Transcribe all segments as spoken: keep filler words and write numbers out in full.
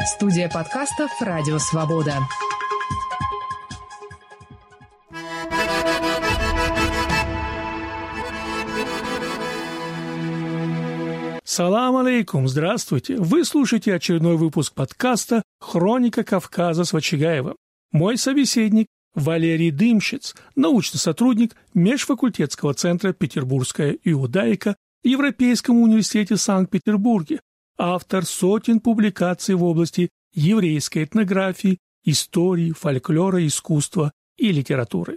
Студия подкастов «Радио Свобода». Салам алейкум, здравствуйте. Вы слушаете очередной выпуск подкаста «Хроника Кавказа» с Вачигаевым. Мой собеседник Валерий Дымщиц, научный сотрудник Межфакультетского центра «Петербургская иудаика» в Европейском университете в Санкт-Петербурге, автор сотен публикаций в области еврейской этнографии, истории, фольклора, искусства и литературы.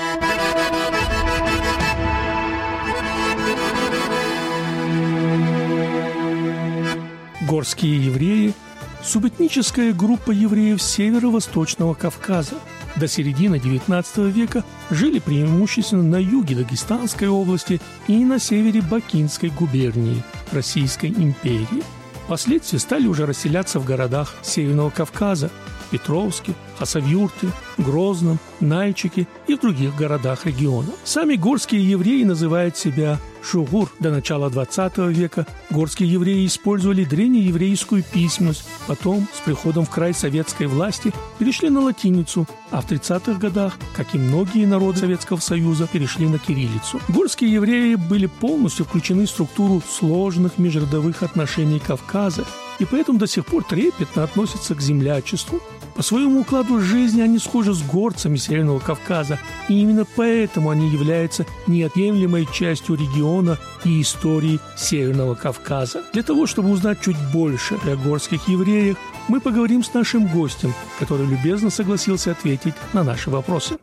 Горские евреи – субэтническая группа евреев северо-восточного Кавказа. До середины девятнадцатого века жили преимущественно на юге Дагестанской области и на севере Бакинской губернии Российской империи. Впоследствии стали уже расселяться в городах Северного Кавказа – Петровске, Хасавюрте, Грозном, Нальчике и в других городах региона. Сами горские евреи называют себя шугур. До начала двадцатого века горские евреи использовали древнееврейскую письменность, потом с приходом в край советской власти перешли на латиницу, а в тридцатых годах, как и многие народы Советского Союза, перешли на кириллицу. Горские евреи были полностью включены в структуру сложных межродовых отношений Кавказа и поэтому до сих пор трепетно относятся к землячеству. По своему укладу жизни они схожи с горцами Северного Кавказа, и именно поэтому они являются неотъемлемой частью региона и истории Северного Кавказа. Для того, чтобы узнать чуть больше о горских евреях, мы поговорим с нашим гостем, который любезно согласился ответить на наши вопросы.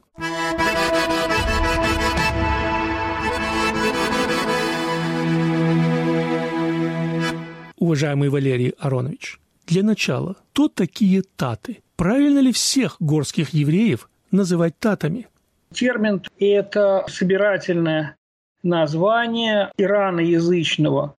Уважаемый Валерий Аронович, для начала, кто такие таты? Правильно ли всех горских евреев называть татами? Термин – это собирательное название ираноязычного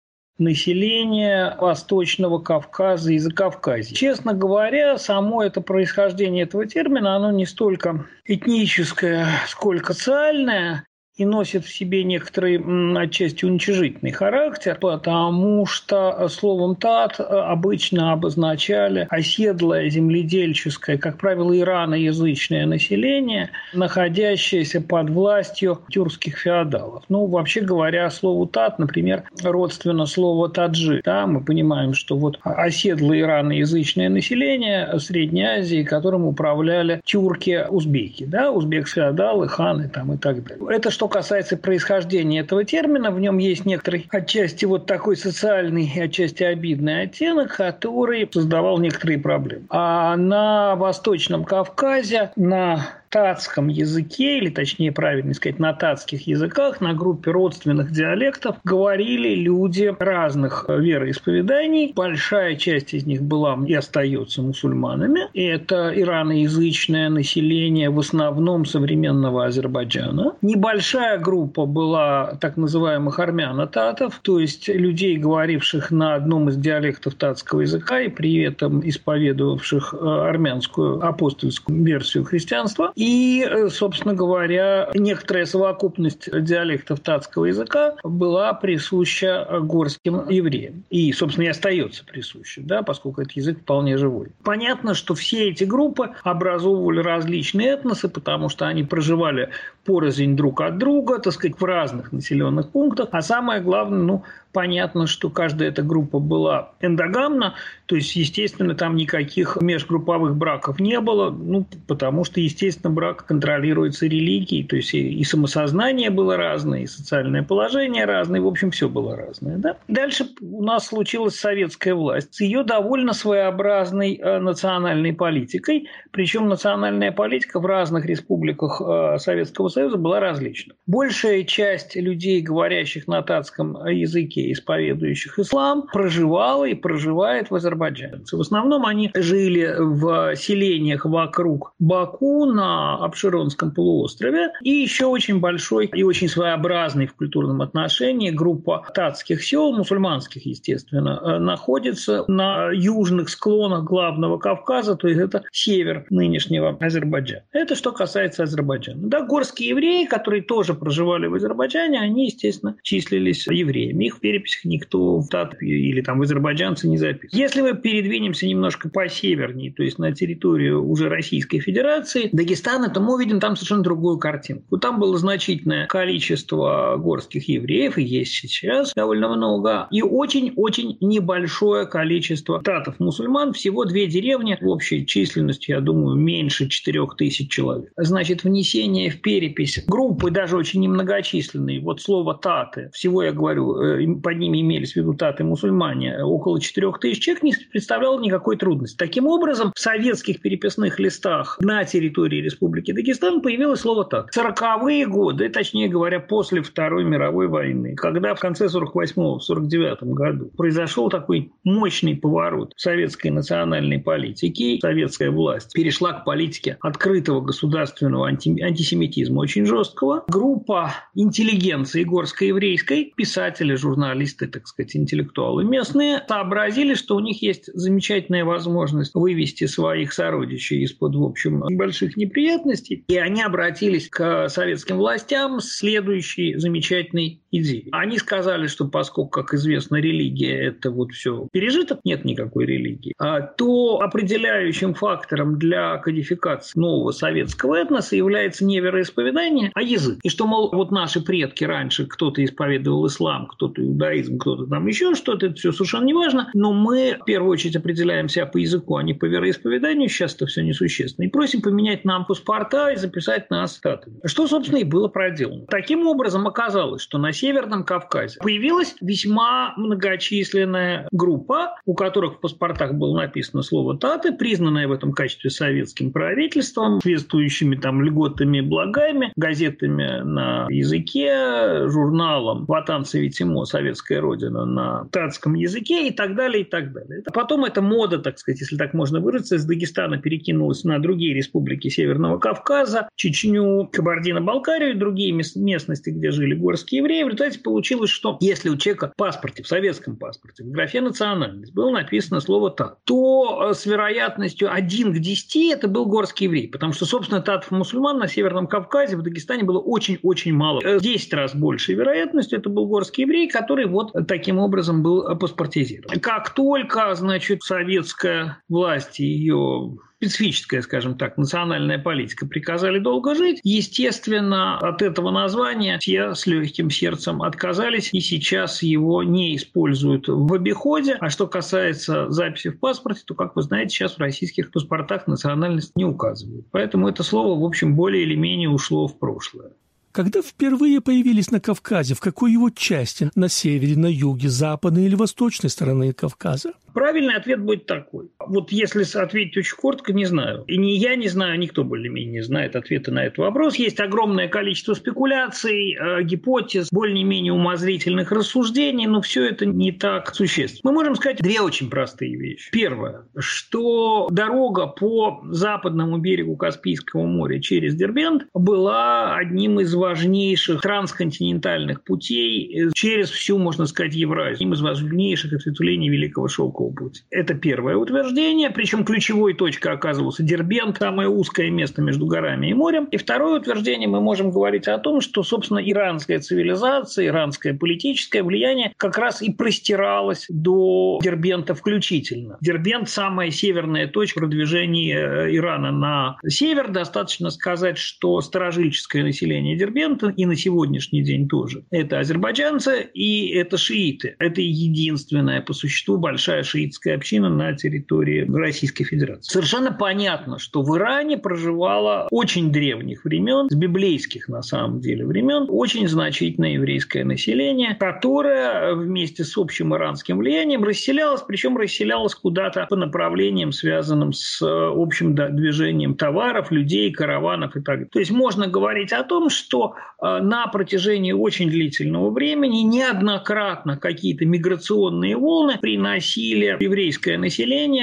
населения Восточного Кавказа и Закавказья. Честно говоря, само это происхождение этого термина, оно не столько этническое, сколько социальное, и носит в себе некоторый, отчасти, уничижительный характер, потому что словом «тат» обычно обозначали оседлое земледельческое, как правило, ираноязычное население, находящееся под властью тюркских феодалов. Ну, вообще говоря, слову «тат», например, родственно слово «таджи». Да, мы понимаем, что вот оседлое ираноязычное население Средней Азии, которым управляли тюрки-узбеки, да, узбек-феодалы, ханы там, и так далее. Это что касается происхождения этого термина, в нем есть некоторый отчасти вот такой социальный, отчасти обидный оттенок, который создавал некоторые проблемы. А на Восточном Кавказе, на татском языке, или точнее правильно сказать, на татских языках, на группе родственных диалектов говорили люди разных вероисповеданий. Большая часть из них была и остается мусульманами. Это ираноязычное население, в основном современного Азербайджана. Небольшая группа была так называемых армяно-татов, то есть людей, говоривших на одном из диалектов татского языка и при этом исповедовавших армянскую апостольскую версию христианства. И, собственно говоря, некоторая совокупность диалектов татского языка была присуща горским евреям. И, собственно, и остается присуща, да, поскольку этот язык вполне живой. Понятно, что все эти группы образовывали различные этносы, потому что они проживали порознь друг от друга, так сказать, в разных населенных пунктах. А самое главное, ну, понятно, что каждая эта группа была эндогамна, то есть, естественно, там никаких межгрупповых браков не было, ну, потому что, естественно, брак контролируется религией, то есть и самосознание было разное, и социальное положение разное, в общем, все было разное. Да? Дальше у нас случилась советская власть с ее довольно своеобразной национальной политикой, причем национальная политика в разных республиках Советского Союза была различна. Большая часть людей, говорящих на татском языке, исповедующих ислам, проживала и проживает в Азербайджане. В основном они жили в селениях вокруг Баку, на на Абшеронском полуострове. И еще очень большой и очень своеобразный в культурном отношении группа татских сел, мусульманских, естественно, находится на южных склонах главного Кавказа, то есть это север нынешнего Азербайджана. Это что касается Азербайджана. Да, горские евреи, которые тоже проживали в Азербайджане, они, естественно, числились евреями. Их в переписях никто в тат или там в азербайджанцы не записывал. Если мы передвинемся немножко посевернее, то есть на территорию уже Российской Федерации, Дагестана, то мы увидим там совершенно другую картинку. Там было значительное количество горских евреев, и есть сейчас довольно много, и очень-очень небольшое количество татов-мусульман, всего две деревни, в общей численности, я думаю, меньше четырех тысяч человек. Значит, внесение в перепись группы, даже очень немногочисленные, вот слово «таты», всего, я говорю, под ними имелись в виду таты-мусульмане, около четырех тысяч человек, не представляло никакой трудности. Таким образом, в советских переписных листах на территории Республики Дагестан появилось слово «тат». В сороковые годы, точнее говоря, после Второй мировой войны, когда в конце сорок восьмого, в сорок девятом году произошел такой мощный поворот советской национальной политики, советская власть перешла к политике открытого государственного анти- антисемитизма очень жесткого, группа интеллигенции горско-еврейской, писатели, журналисты, так сказать, интеллектуалы местные, сообразили, что у них есть замечательная возможность вывести своих сородичей из-под, в общем, больших неприятностей, и они обратились к советским властям с следующей замечательной идеей. Они сказали, что поскольку, как известно, религия – это вот все пережиток, нет никакой религии, то определяющим фактором для кодификации нового советского этноса является не вероисповедание, а язык. И что, мол, вот наши предки раньше, кто-то исповедовал ислам, кто-то иудаизм, кто-то там еще что-то, это все совершенно не важно, но мы в первую очередь определяем себя по языку, а не по вероисповеданию, сейчас это все несущественно, и просим поменять нам паспорта и записать нас татами. Что, собственно, и было проделано. Таким образом, оказалось, что на Северном Кавказе появилась весьма многочисленная группа, у которых в паспортах было написано слово «таты», признанное в этом качестве советским правительством, соответствующими там льготами и благами, газетами на языке, журналом «Ватан Советимо. Советская Родина» на татском языке и так далее, и так далее. Потом эта мода, так сказать, если так можно выразиться, из Дагестана перекинулась на другие республики Северного Кавказа, Чечню, Кабардино-Балкарию и другие местности, где жили горские евреи. В результате получилось, что если у человека в паспорте, в советском паспорте, в графе «национальность» было написано слово «тат», то с вероятностью один к десяти это был горский еврей, потому что, собственно, татов-мусульман на Северном Кавказе, в Дагестане было очень-очень мало. В десять раз большей вероятностью это был горский еврей, который вот таким образом был паспортизирован. Как только, значит, советская власть и ее специфическая, скажем так, национальная политика приказали долго жить, естественно, от этого названия все с легким сердцем отказались и сейчас его не используют в обиходе. А что касается записи в паспорте, то, как вы знаете, сейчас в российских паспортах национальность не указывают. Поэтому это слово, в общем, более или менее ушло в прошлое. Когда впервые появились на Кавказе, в какой его части? На севере, на юге, западной или восточной стороны Кавказа? Правильный ответ будет такой. Вот если ответить очень коротко, не знаю. И ни я не знаю, никто более-менее не знает ответа на этот вопрос. Есть огромное количество спекуляций, гипотез, более-менее умозрительных рассуждений, но все это не так существенно. Мы можем сказать две очень простые вещи. Первое, что дорога по западному берегу Каспийского моря через Дербент была одним из важнейших трансконтинентальных путей через всю, можно сказать, Евразию. Одним из важнейших ответвлений Великого Шелкового пути. Это первое утверждение, причем ключевой точкой оказывался Дербент, самое узкое место между горами и морем. И второе утверждение, мы можем говорить о том, что, собственно, иранская цивилизация, иранское политическое влияние как раз и простиралось до Дербента включительно. Дербент – самая северная точка продвижения Ирана на север. Достаточно сказать, что старожильческое население Дербента и на сегодняшний день тоже. Это азербайджанцы и это шииты. Это единственная по существу большая шиитская община на территории Российской Федерации. Совершенно понятно, что в Иране проживало очень древних времен, с библейских на самом деле времен, очень значительное еврейское население, которое вместе с общим иранским влиянием расселялось, причем расселялось куда-то по направлениям, связанным с общим движением товаров, людей, караванов и так далее. То есть можно говорить о том, что на протяжении очень длительного времени неоднократно какие-то миграционные волны приносили еврейское население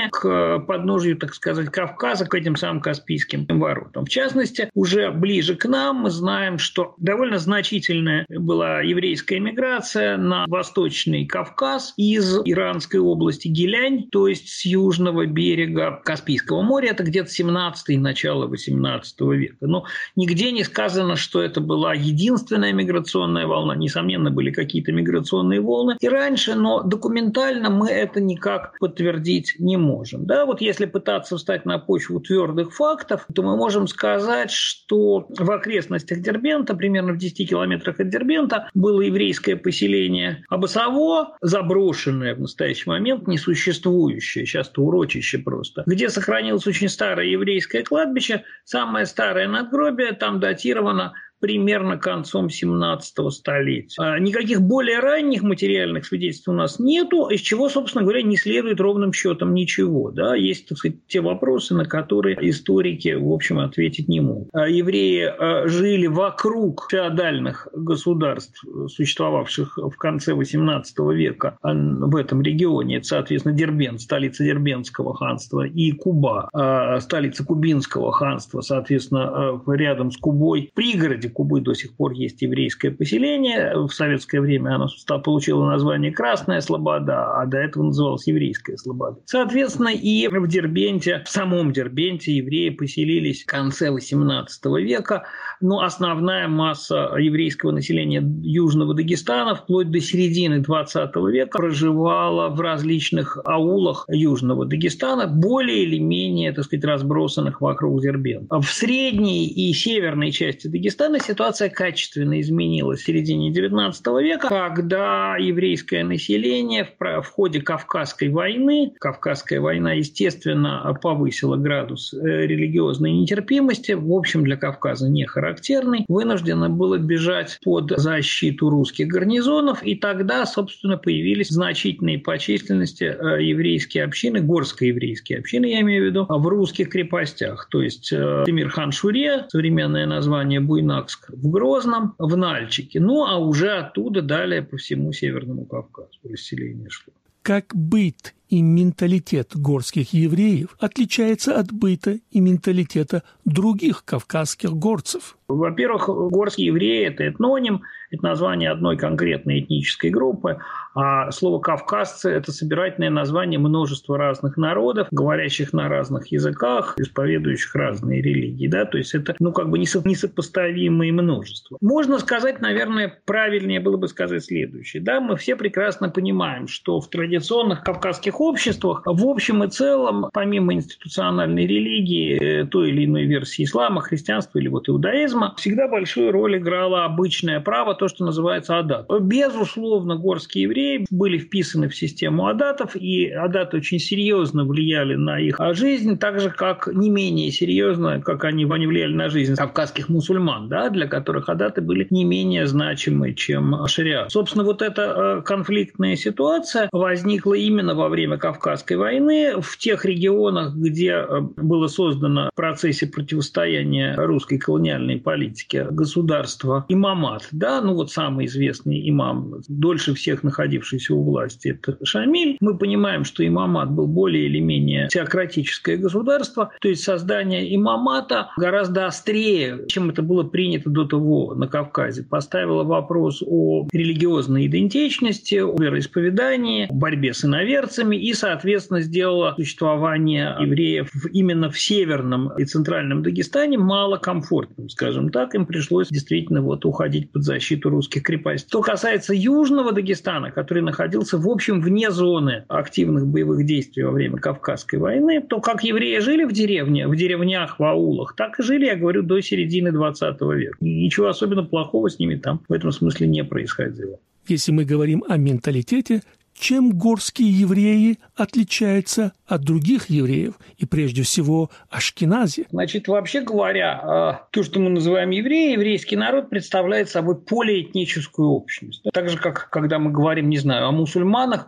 к подножию, так сказать, Кавказа, к этим самым Каспийским воротам. В частности, уже ближе к нам мы знаем, что довольно значительная была еврейская эмиграция на Восточный Кавказ из Иранской области Гилянь, то есть с южного берега Каспийского моря. Это где-то семнадцатый, начало восемнадцатого века. Но нигде не сказано, что это была единственная миграционная волна. Несомненно, были какие-то миграционные волны и раньше, но документально мы это никак подтвердить не можем. Да, вот если пытаться встать на почву твердых фактов, то мы можем сказать, что в окрестностях Дербента, примерно в десяти километрах от Дербента, было еврейское поселение Абасаво, заброшенное в настоящий момент, несуществующее, сейчас-то урочище просто, где сохранилось очень старое еврейское кладбище, самое старое надгробие, там датировано примерно концом семнадцатого столетия. Никаких более ранних материальных свидетельств у нас нету, из чего, собственно говоря, не следует ровным счетом ничего. Да? Есть, так сказать, те вопросы, на которые историки, в общем, ответить не могут. Евреи жили вокруг феодальных государств, существовавших в конце восемнадцатого века в этом регионе. Это, соответственно, Дербент, столица Дербентского ханства, и Куба, столица Кубинского ханства, соответственно, рядом с Кубой, в пригороде Кубы до сих пор есть еврейское поселение. В советское время оно получило название Красная Слобода, а до этого называлось Еврейская Слобода. Соответственно, и в Дербенте, в самом Дербенте евреи поселились в конце восемнадцатого века. Но основная масса еврейского населения Южного Дагестана вплоть до середины двадцатого века проживала в различных аулах Южного Дагестана, более или менее, так сказать, разбросанных вокруг Дербента. В средней и северной части Дагестана ситуация качественно изменилась в середине девятнадцатого века, когда еврейское население в ходе Кавказской войны, Кавказская война, естественно, повысила градус религиозной нетерпимости, в общем, для Кавказа не характерный, вынуждено было бежать под защиту русских гарнизонов, и тогда, собственно, появились значительные по численности еврейские общины, горско-еврейские общины, я имею в виду, в русских крепостях, то есть Темир-хан-Шуре, современное название Буйнакск, в Грозном, в Нальчике. Ну, а уже оттуда далее по всему Северному Кавказу расселение шло. Как быт и менталитет горских евреев отличается от быта и менталитета других кавказских горцев? Во-первых, горские евреи – это этноним, это название одной конкретной этнической группы, а слово «кавказцы» – это собирательное название множества разных народов, говорящих на разных языках, исповедующих разные религии. Да? То есть это, ну, как бы несопоставимые множества. Можно сказать, наверное, правильнее было бы сказать следующее. Да? Мы все прекрасно понимаем, что в традиционных кавказских обществах в общем и целом, помимо институциональной религии, той или иной версии ислама, христианства или вот иудаизма, всегда большую роль играло обычное право, то, что называется адат. Безусловно, горские евреи были вписаны в систему адатов, и адаты очень серьезно влияли на их жизнь, так же, как не менее серьезно, как они, они влияли на жизнь кавказских мусульман, да, для которых адаты были не менее значимы, чем шариат. Собственно, вот эта конфликтная ситуация возникла именно во время Кавказской войны в тех регионах, где было создано в процессе противостояния русской колониальной политики государство имамат, да, ну вот самый известный имам, дольше всех находившийся у власти, это Шамиль. Мы понимаем, что имамат был более или менее теократическое государство, то есть создание имамата гораздо острее, чем это было принято до того на Кавказе, поставило вопрос о религиозной идентичности, о вероисповедании, о борьбе с иноверцами и, соответственно, сделало существование евреев именно в северном и центральном Дагестане малокомфортным, скажем так. Им пришлось действительно вот уходить под защиту русских крепостей. Что касается южного Дагестана, который находился, в общем, вне зоны активных боевых действий во время Кавказской войны, то как евреи жили в деревне, в деревнях, в аулах, так и жили, я говорю, до середины двадцатого века. Ничего особенно плохого с ними там в этом смысле не происходило. Если мы говорим о менталитете, чем горские евреи отличаются от других евреев, и прежде всего ашкенази? Значит, вообще говоря, то, что мы называем евреи, еврейский народ представляет собой полиэтническую общность. Так же, как когда мы говорим, не знаю, о мусульманах,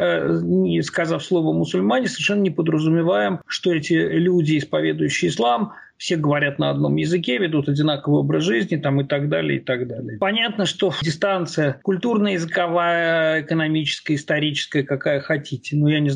мы, сказав слово «мусульмане», совершенно не подразумеваем, что эти люди, исповедующие ислам, все говорят на одном языке, ведут одинаковый образ жизни там, и так далее, и так далее. Понятно, что дистанция культурно-языковая, экономическая, историческая, какая хотите, ну, я не знаю,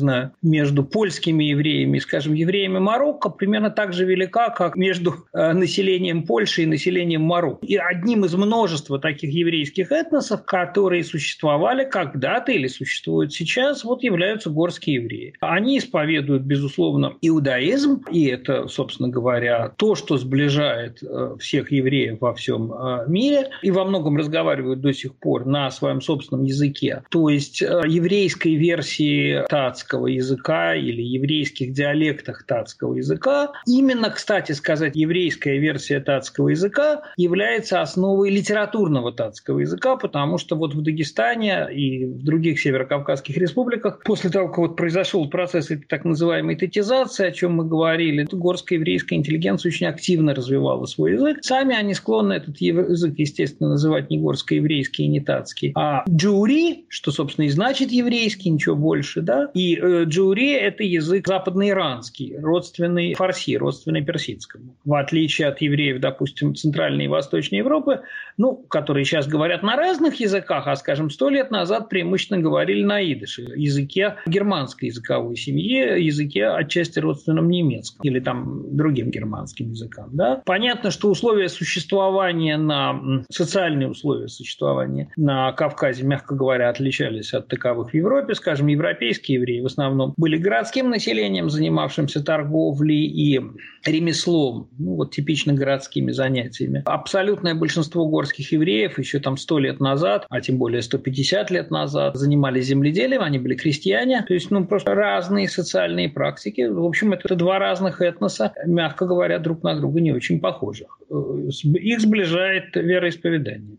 знаю, между польскими евреями и, скажем, евреями Марокко примерно так же велика, как между населением Польши и населением Марокко. И одним из множества таких еврейских этносов, которые существовали когда-то или существуют сейчас, вот являются горские евреи. Они исповедуют, безусловно, иудаизм, и это, собственно говоря, то, что сближает всех евреев во всем мире, и во многом разговаривают до сих пор на своем собственном языке. То есть еврейской версии татского языка или еврейских диалектах татского языка. Именно, кстати сказать, еврейская версия татского языка является основой литературного татского языка, потому что вот в Дагестане и в других северокавказских республиках после того, как вот произошел процесс этой так называемой татизации, о чем мы говорили, горская еврейская интеллигенция очень активно развивала свой язык. Сами они склонны этот язык, естественно, называть не горско-еврейский и не татский, а джури, что, собственно, и значит еврейский, ничего больше, да. И э, джури – это язык западноиранский, родственный фарси, родственный персидскому. В отличие от евреев, допустим, Центральной и Восточной Европы, ну, которые сейчас говорят на разных языках, а, скажем, сто лет назад преимущественно говорили на идыше, языке германской языковой семьи, языке отчасти родственном немецком или там другим германским языкам. Да? Понятно, что условия существования на социальные условия существования на Кавказе, мягко говоря, отличались от таковых в Европе. Скажем, европейские евреи в основном были городским населением, занимавшимся торговлей и ремеслом, ну вот типично городскими занятиями. Абсолютное большинство горских евреев еще там сто лет назад, а тем более сто пятьдесят лет назад, занимались земледелием, они были крестьяне, то есть ну просто разные социальные практики. В общем, это два разных этноса, мягко говоря, друг на друга не очень похожих. Их сближает вероисповедание.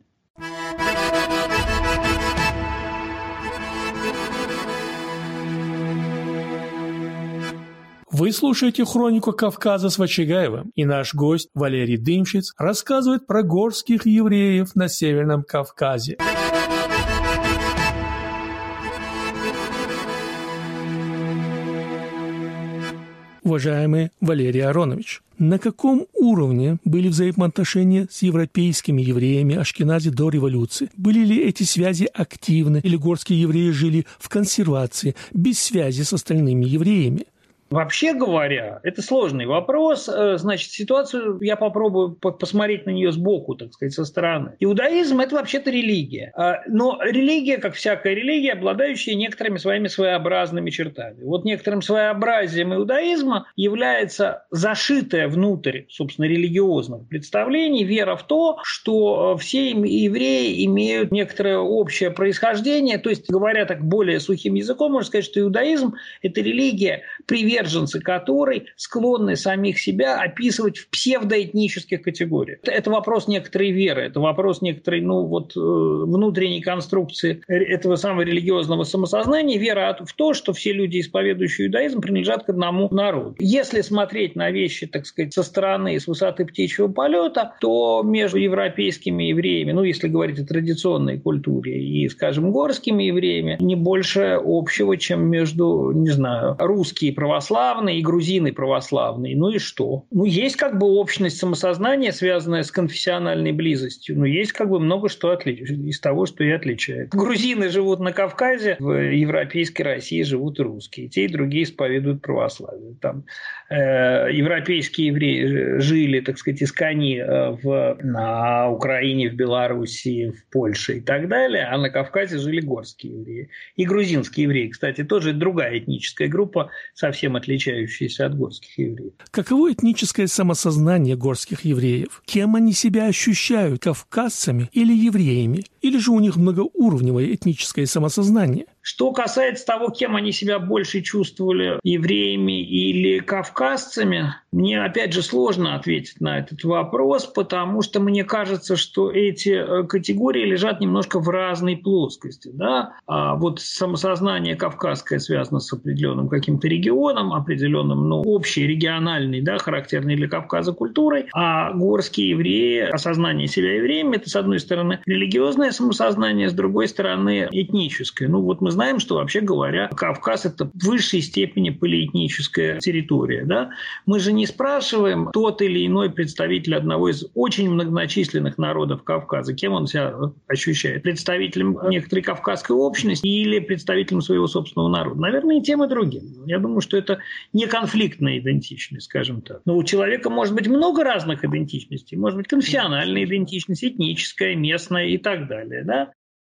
Вы слушаете «Хронику Кавказа» с Вачигаевым, и наш гость Валерий Дымшиц рассказывает про горских евреев на Северном Кавказе. Уважаемый Валерий Аронович, на каком уровне были взаимоотношения с европейскими евреями Ашкенази до революции? Были ли эти связи активны, или горские евреи жили в консервации, без связи с остальными евреями? Вообще говоря, это сложный вопрос. Значит, ситуацию я попробую посмотреть на нее сбоку, так сказать, со стороны. Иудаизм – это вообще-то религия. Но религия, как всякая религия, обладающая некоторыми своими своеобразными чертами. Вот некоторым своеобразием иудаизма является зашитая внутрь, собственно, религиозных представлений вера в то, что все евреи имеют некоторое общее происхождение. То есть, говоря так более сухим языком, можно сказать, что иудаизм – это религия, приверженная приверженцы которой склонны самих себя описывать в псевдоэтнических категориях. Это вопрос некоторой веры, это вопрос некоторой ну, вот, внутренней конструкции этого самого религиозного самосознания, вера в то, что все люди, исповедующие иудаизм, принадлежат к одному народу. Если смотреть на вещи, так сказать, со стороны, с высоты птичьего полета, то между европейскими евреями, ну, если говорить о традиционной культуре, и, скажем, горскими евреями, не больше общего, чем между, не знаю, русские православные православные и грузины православные. Ну и что? Ну, есть как бы общность самосознания, связанная с конфессиональной близостью. Но есть как бы много что отличает из того, что и отличает. Грузины живут на Кавказе, в европейской России живут русские. Те и другие исповедуют православие. Там э, европейские евреи жили, так сказать, искони э, в, на Украине, в Белоруссии, в Польше и так далее. А на Кавказе жили горские евреи. И грузинские евреи, кстати, тоже другая этническая группа, совсем отличающиеся от горских евреев. Каково этническое самосознание горских евреев? Кем они себя ощущают, кавказцами или евреями? Или же у них многоуровневое этническое самосознание? Что касается того, кем они себя больше чувствовали, евреями или кавказцами, мне, опять же, сложно ответить на этот вопрос, потому что мне кажется, что эти категории лежат немножко в разной плоскости. Да? А вот самосознание кавказское связано с определенным каким-то регионом, определенным, ну, общей, региональной, да, характерной для Кавказа культурой, а горские евреи, осознание себя евреями, это, с одной стороны, религиозное самосознание, с другой стороны, этническое. Ну, вот мы знаем, что, вообще говоря, Кавказ – это в высшей степени полиэтническая территория. Да? Мы же не спрашиваем тот или иной представитель одного из очень многочисленных народов Кавказа, кем он себя ощущает. Представителем некоторой кавказской общности или представителем своего собственного народа. Наверное, и тем, и другим. Я думаю, что это не конфликтная идентичность, скажем так. Но у человека может быть много разных идентичностей. Может быть конфессиональная идентичность, этническая, местная и так далее. Да?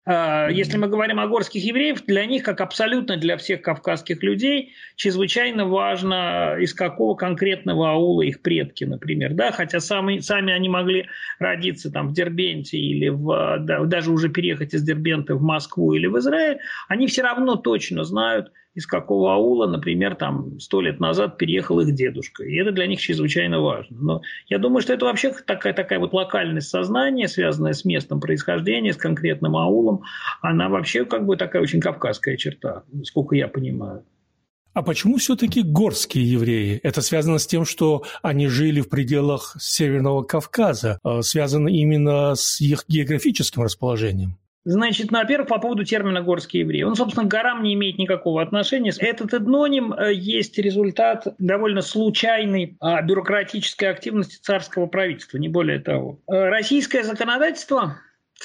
Если мы говорим о горских евреях, для них, как абсолютно для всех кавказских людей, чрезвычайно важно, из какого конкретного аула их предки, например. Да? Хотя сами, сами они могли родиться там, в Дербенте или в, да, даже уже переехать из Дербента в Москву или в Израиль, они все равно точно знают, из какого аула, например, там сто лет назад переехал их дедушка. И это для них чрезвычайно важно. Но я думаю, что это вообще такая, такая вот локальность сознания, связанная с местом происхождения, с конкретным аулом, она вообще как бы такая очень кавказская черта, сколько я понимаю. А почему все-таки горские евреи? Это связано с тем, что они жили в пределах Северного Кавказа, связано именно с их географическим расположением? Значит, во-первых, по поводу термина «горские евреи». Он, собственно, к горам не имеет никакого отношения. Этот этноним есть результат довольно случайной бюрократической активности царского правительства, не более того. Российское законодательство,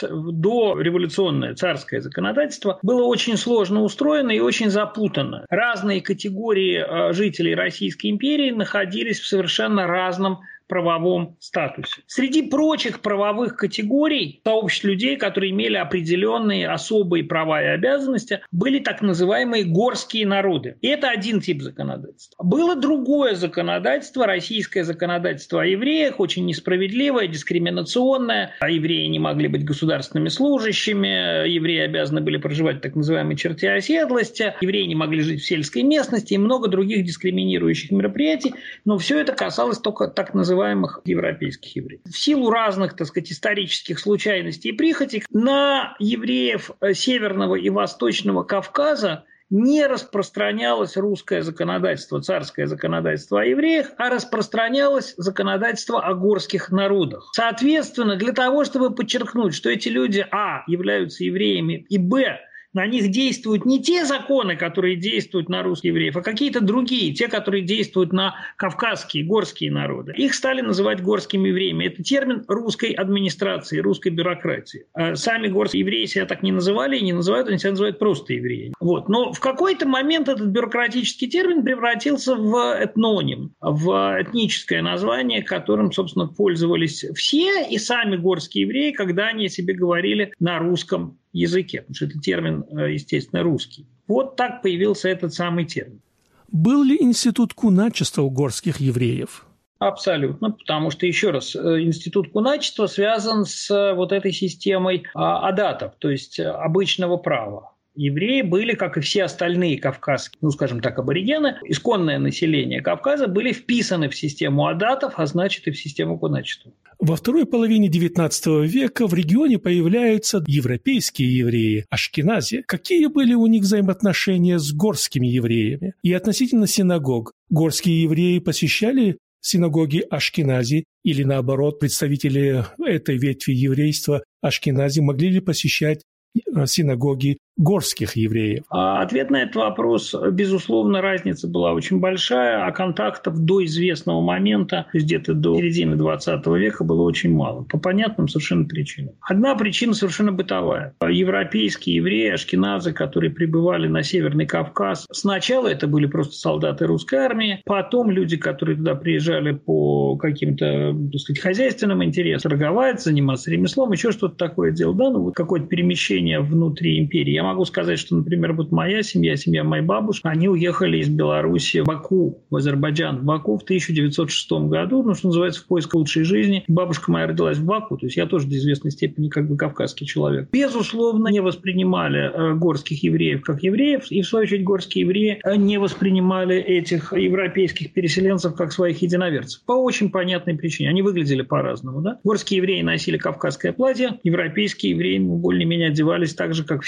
дореволюционное царское законодательство, было очень сложно устроено и очень запутано. Разные категории жителей Российской империи находились в совершенно разном правовом статусе. Среди прочих правовых категорий сообществ людей, которые имели определенные особые права и обязанности, были так называемые горские народы. И это один тип законодательства. Было другое законодательство, российское законодательство о евреях, очень несправедливое, дискриминационное. А евреи не могли быть государственными служащими, евреи обязаны были проживать в так называемой черте оседлости, евреи не могли жить в сельской местности и много других дискриминирующих мероприятий. Но все это касалось только так называемых европейских евреев. В силу разных, так сказать, исторических случайностей и прихотей на евреев Северного и Восточного Кавказа не распространялось русское законодательство, царское законодательство о евреях, а распространялось законодательство о горских народах. Соответственно, для того, чтобы подчеркнуть, что эти люди, а, являются евреями, и, б, на них действуют не те законы, которые действуют на русских евреев, а какие-то другие, те, которые действуют на кавказские, горские народы. Их стали называть горскими евреями. Это термин русской администрации, русской бюрократии. Сами горские евреи себя так не называли и не называют, они себя называют просто евреями. Вот. Но в какой-то момент этот бюрократический термин превратился в этноним, в этническое название, которым, собственно, пользовались все и сами горские евреи, когда они о себе говорили на русском языке, потому что это термин, естественно, русский. Вот так появился этот самый термин. Был ли институт куначества у горских евреев? Абсолютно, потому что, еще раз, институт куначества связан с вот этой системой адатов, то есть обычного права. Евреи были, как и все остальные кавказские, ну, скажем так, аборигены, исконное население Кавказа, были вписаны в систему адатов, а значит и в систему куначества. Во второй половине девятнадцатого века в регионе появляются европейские евреи, ашкенази. Какие были у них взаимоотношения с горскими евреями? И относительно синагог, горские евреи посещали синагоги ашкенази или, наоборот, представители этой ветви еврейства ашкенази могли ли посещать синагоги горских евреев? Ответ на этот вопрос, безусловно, разница была очень большая, а контактов до известного момента, то есть где-то до середины двадцатого века, было очень мало. По понятным совершенно причинам. Одна причина совершенно бытовая. Европейские евреи, ашкеназы, которые прибывали на Северный Кавказ, сначала это были просто солдаты русской армии, потом люди, которые туда приезжали по каким-то, так сказать, хозяйственным интересам, торговать, заниматься ремеслом, еще что-то такое делать, да, ну вот какое-то перемещение внутри империи. Я могу сказать, что, например, вот моя семья, семья моей бабушки, они уехали из Беларуси в Баку, в Азербайджан, в Баку в тысяча девятьсот шестом году, ну, что называется, в поиск лучшей жизни. Бабушка моя родилась в Баку, то есть я тоже до известной степени как бы кавказский человек. Безусловно, не воспринимали горских евреев как евреев, и, в свою очередь, горские евреи не воспринимали этих европейских переселенцев как своих единоверцев. По очень понятной причине. Они выглядели по-разному, да? Горские евреи носили кавказское платье, европейские евреи более-менее одевались так же, как все остальные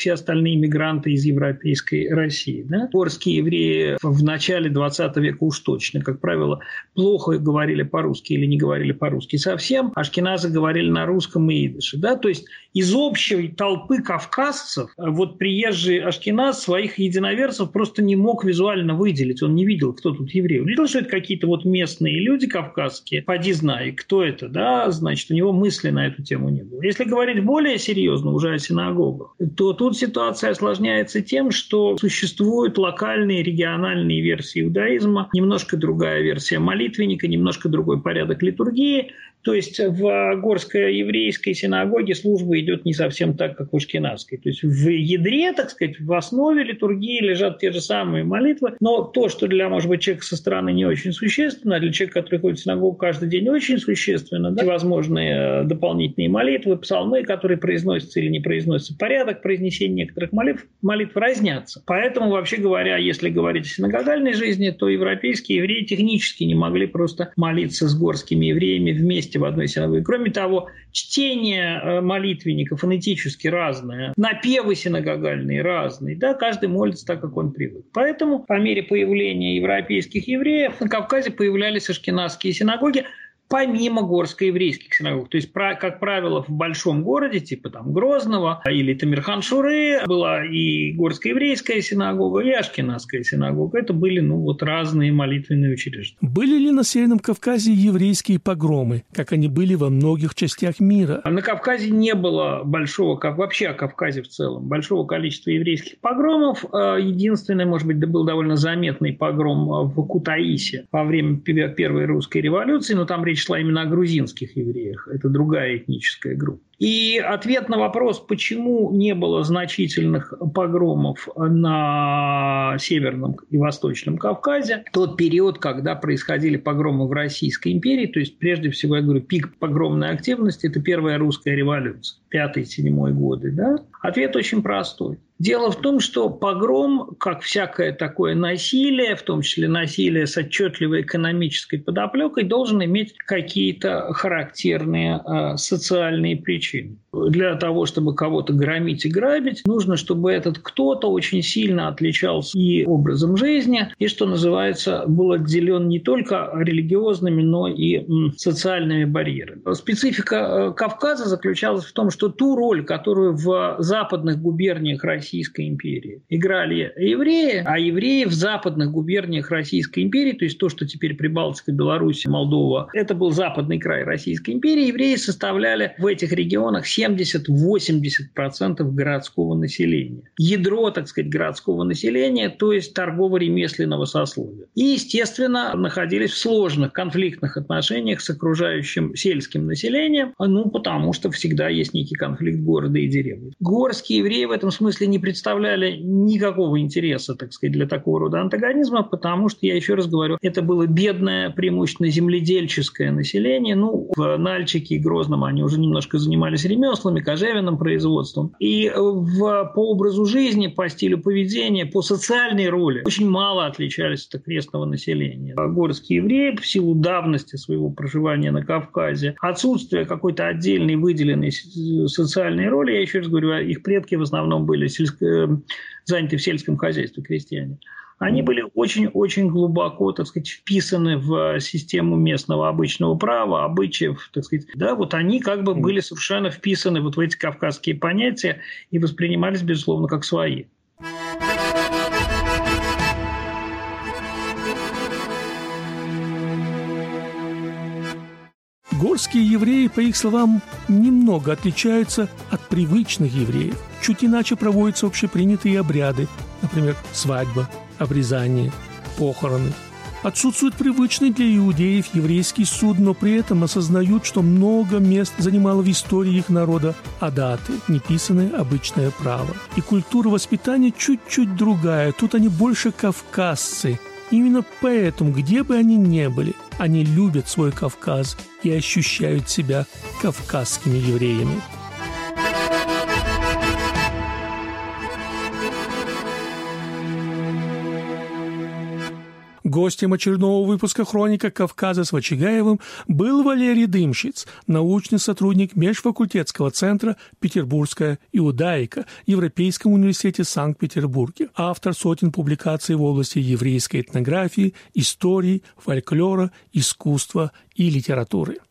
социальные иммигранты из европейской России. Да? Горские евреи в начале двадцатого века уж точно, как правило, плохо говорили по-русски или не говорили по-русски совсем. Ашкеназы говорили на русском и идише. Да? То есть из общей толпы кавказцев вот приезжий ашкеназ своих единоверцев просто не мог визуально выделить. Он не видел, кто тут евреи. Он видел, что это какие-то вот местные люди кавказские. Поди знай, кто это, да? Значит, у него мысли на эту тему не было. Если говорить более серьезно уже о синагогах, то тут ситуация осложняется тем, что существуют локальные, региональные версии иудаизма, немножко другая версия молитвенника, немножко другой порядок литургии. То есть в горской еврейской синагоге служба идет не совсем так, как в ашкеназской. То есть в ядре, так сказать, в основе литургии лежат те же самые молитвы, но то, что для, может быть, человека со стороны не очень существенно, а для человека, который ходит в синагогу каждый день, очень существенно, да, возможные дополнительные молитвы, псалмы, которые произносятся или не произносятся, порядок произнесения некоторых молитв, молитв разнятся. Поэтому, вообще говоря, если говорить о синагогальной жизни, то европейские евреи технически не могли просто молиться с горскими евреями вместе в одной синагоге. Кроме того, чтение молитвенника фонетически разное, напевы синагогальные разные, да, каждый молится так, как он привык. Поэтому по мере появления европейских евреев на Кавказе появлялись ашкеназские синагоги, помимо горско-еврейских синагог. То есть, как правило, в большом городе, типа там Грозного или Тамирхан-Шуры, была и горско-еврейская синагога, и ашкеназская синагога. Это были, ну, вот разные молитвенные учреждения. Были ли на Северном Кавказе еврейские погромы, как они были во многих частях мира? На Кавказе не было большого, как вообще о Кавказе в целом, большого количества еврейских погромов. Единственный, может быть, был довольно заметный погром в Кутаисе во время Первой русской революции, но там речь шла именно о грузинских евреях. Это другая этническая группа. И ответ на вопрос, почему не было значительных погромов на Северном и Восточном Кавказе, тот период, когда происходили погромы в Российской империи, то есть, прежде всего, я говорю, пик погромной активности – это Первая русская революция, пятый-седьмой годы. Да? Ответ очень простой. Дело в том, что погром, как всякое такое насилие, в том числе насилие с отчетливой экономической подоплекой, должен иметь какие-то характерные э, социальные причины. Для того, чтобы кого-то громить и грабить, нужно, чтобы этот кто-то очень сильно отличался и образом жизни, и, что называется, был отделен не только религиозными, но и м, социальными барьерами. Специфика э, Кавказа заключалась в том, что ту роль, которую в западных губерниях России Российской империи играли евреи, а евреи в западных губерниях Российской империи, то есть то, что теперь Прибалтика, Беларусь, Молдова, это был западный край Российской империи, евреи составляли в этих регионах семьдесят-восемьдесят процентов городского населения. Ядро, так сказать, городского населения, то есть торгово-ремесленного сословия. И, естественно, находились в сложных конфликтных отношениях с окружающим сельским населением, ну, потому что всегда есть некий конфликт города и деревни. Горские евреи в этом смысле не представляли никакого интереса, так сказать, для такого рода антагонизма, потому что, я еще раз говорю, это было бедное, преимущественно земледельческое население. Ну, в Нальчике и Грозном они уже немножко занимались ремеслами, кожевенным производством. И в, по образу жизни, по стилю поведения, по социальной роли очень мало отличались от окрестного населения. Горские евреи, в силу давности своего проживания на Кавказе, отсутствие какой-то отдельной выделенной социальной роли, я еще раз говорю, их предки в основном были сельско... заняты в сельском хозяйстве крестьяне, они были очень-очень глубоко, так сказать, вписаны в систему местного обычного права, обычаев, так сказать. Да, вот они как бы были совершенно вписаны вот в эти кавказские понятия и воспринимались, безусловно, как свои. Горские евреи, по их словам, немного отличаются от привычных евреев. Чуть иначе проводятся общепринятые обряды, например, свадьба, обрезание, похороны. Отсутствует привычный для иудеев еврейский суд, но при этом осознают, что много мест занимало в истории их народа адаты, неписанное обычное право. И культура воспитания чуть-чуть другая, тут они больше кавказцы. Именно поэтому, где бы они ни были, они любят свой Кавказ и ощущают себя кавказскими евреями. Гостем очередного выпуска «Хроника Кавказа» с Вачигаевым был Валерий Дымщиц, научный сотрудник Межфакультетского центра «Петербургская иудаика» в Европейском университете Санкт-Петербурге, автор сотен публикаций в области еврейской этнографии, истории, фольклора, искусства и литературы.